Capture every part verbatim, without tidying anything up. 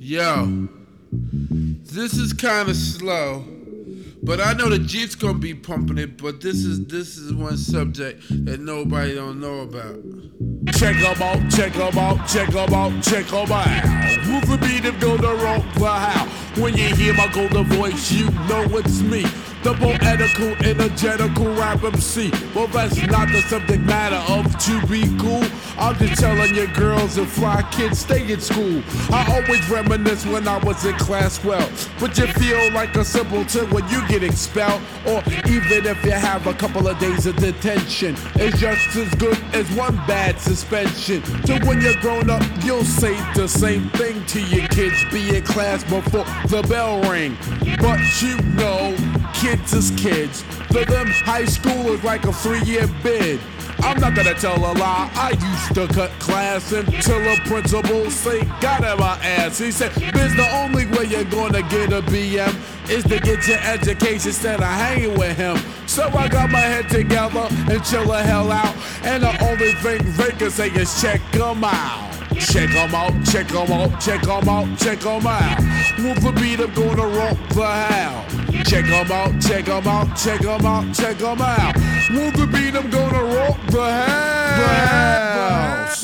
Yo, this is kind of slow, but I know the Jeep's gonna be pumping it. But this is this is one subject that nobody don't know about. Check 'em out, check 'em out, check 'em out, check 'em out. Who's the beat of go the rock the how? When you hear my golden voice, you know it's me. The poetical, energetical rap M C. Well, that's not the subject matter of to be cool. I'm just telling you girls and fly kids stay in school. I always reminisce when I was in class well. But you feel like a simpleton when you get expelled. Or even if you have a couple of days of detention, it's just as good as one bad suspension. So when you're grown up, you'll say the same thing to your kids. Be in class before the bell ring. But you know, kids is kids. For them, high school is like a three-year bid. I'm not gonna tell a lie, I used to cut class until a principal say, got in my ass. He said, "Biz, the only way you're gonna get a B M is to get your education instead of hanging with him." So I got my head together and chill the hell out. And the only thing they can say is check 'em out. Check 'em out, check 'em out, check 'em out, check 'em out. Move the beat, I'm gonna rock the how. Check 'em out, check 'em out, check 'em out, check 'em out. Move the beat, I'm gonna rock the house.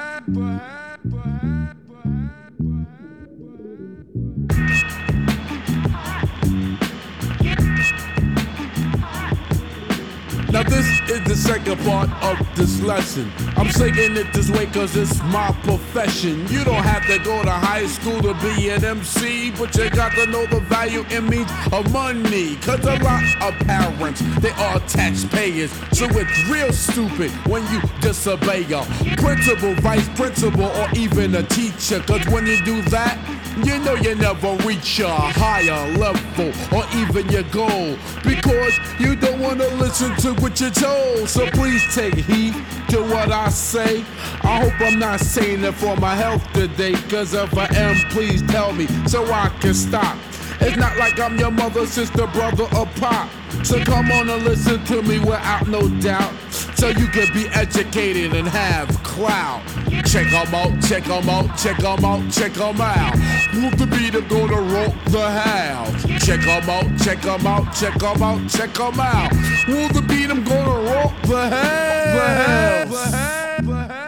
Now this is the second part of this lesson. I'm singing it this way cause it's my profession. You don't have to go to high school to be an M C, but you got to know the value and means of money. Cause a lot of parents, they are taxpayers. So it's real stupid when you disobey your principal, vice principal, or even a teacher. Cause when you do that, you know you never reach a higher level or even your goal, because you don't want to listen to what you're told. So please take heed to what I say. I hope I'm not saying it for my health today, cause if I am, please tell me so I can stop. It's not like I'm your mother, sister, brother, or pop. So come on and listen to me without no doubt, so you can be educated and have clout. Check 'em out, check 'em out, check 'em out, check 'em out. Move the beat, I'm gonna rock the house. Check 'em out, check 'em out, check 'em out, check 'em out. Move the beat, I'm gonna rock the house. The house. The house. The house.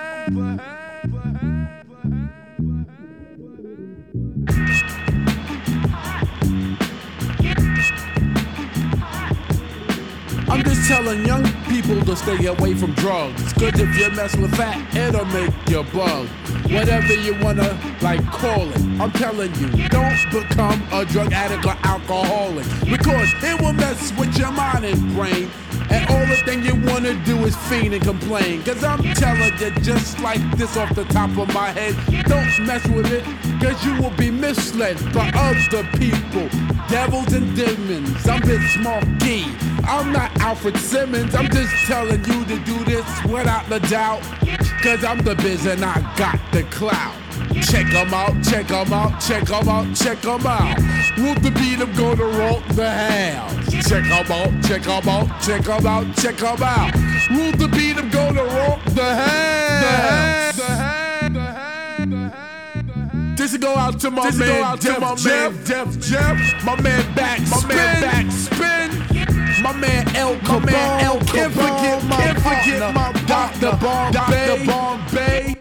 I'm just telling young people to stay away from drugs, cause if you mess with that, it'll make you bug. Whatever you wanna, like, call it. I'm telling you, don't become a drug addict or alcoholic, because it will mess with your mind and brain. And all the thing you wanna do is fiend and complain. Cause I'm telling you just like this off the top of my head, don't mess with it, cause you will be misled by other people. Devils and demons, I'm Biz Markie. I'm not Alfred Simmons, I'm just telling you to do this without the doubt. Cause I'm the biz and I got the clout. Check 'em out, check 'em out, check 'em out, check 'em out. Move the beat, I'm gonna rock the house. Check 'em out, check 'em out, check 'em out, check 'em out. Move the beat, I'm gonna rock the house. The house. The house. The house. The house. This go out to my this man, go out Def, to my Jeff, man, Def Jeff, my man back, my spin. man back spin. My man El Cabal, can't forget, can't forget my Doctor Bombay. Doctor Bombay.